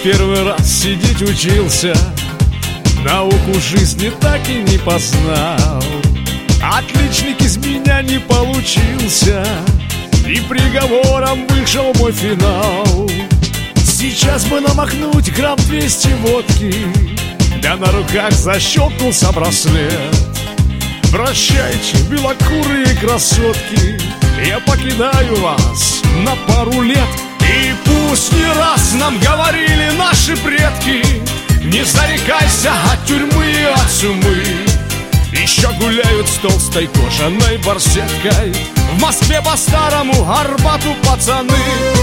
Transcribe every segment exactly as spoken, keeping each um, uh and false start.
первый раз сидеть учился, науку жизни так и не познал. Отличник из меня не получился, и приговором вышел мой финал. Сейчас бы намахнуть грамм двести водки, да на руках защелкнулся браслет. Прощайте, белокурые красотки, я покидаю вас на пару лет. И пусть не раз нам говорили наши предки: не зарекайся от тюрьмы и от сумы. Еще гуляют с толстой кожаной барсеткой в Москве по старому Арбату пацаны.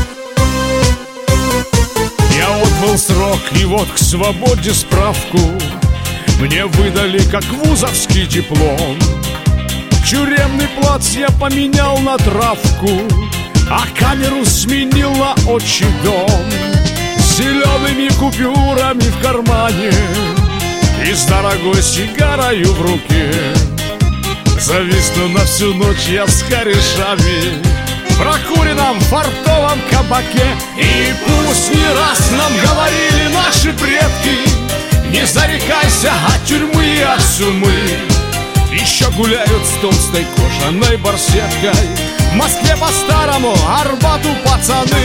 Я отбыл срок, и вот к свободе справку мне выдали как вузовский диплом. Тюремный плац я поменял на травку, а камеру сменил на отчий дом. С зелеными купюрами в кармане и с дорогой сигарою в руке зависну на всю ночь я с корешами в прокуренном фартовом кабаке. И пусть не раз нам говорили наши предки: не зарекайся от тюрьмы и от сумы. Еще гуляют с толстой кожаной барсеткой в Москве по старому Арбату пацаны.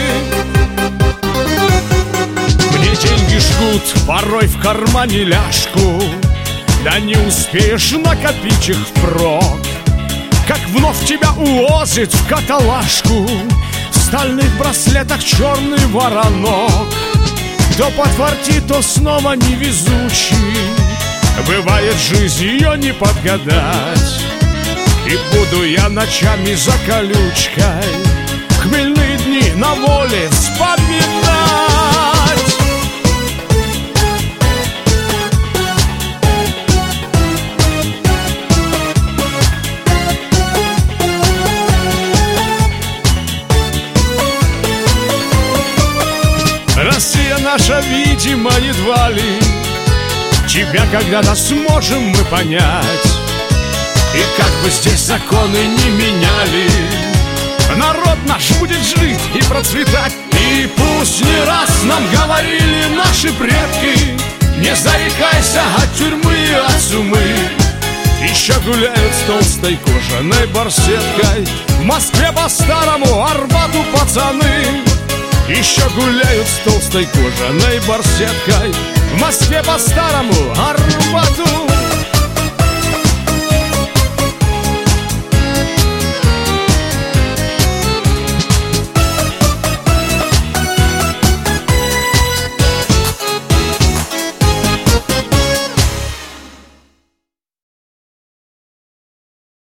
Мне деньги жгут порой в кармане ляжку, да не успеешь накопить их впрок, как вновь тебя увозят в каталажку в стальных браслетах черный воронок. Кто подфартит, то снова невезучий, бывает, жизнь ее не подгадать. И буду я ночами за колючкой хмельные дни на воле вспоминать. Россия наша, видимо, едва ли тебя когда-то сможем мы понять. И как бы здесь законы не меняли, народ наш будет жить и процветать. И пусть не раз нам говорили наши предки: не зарекайся от тюрьмы и от сумы. Еще гуляют с толстой кожаной барсеткой в Москве по старому Арбату пацаны. Еще гуляют с толстой кожаной барсеткой в Москве по старому Арбату.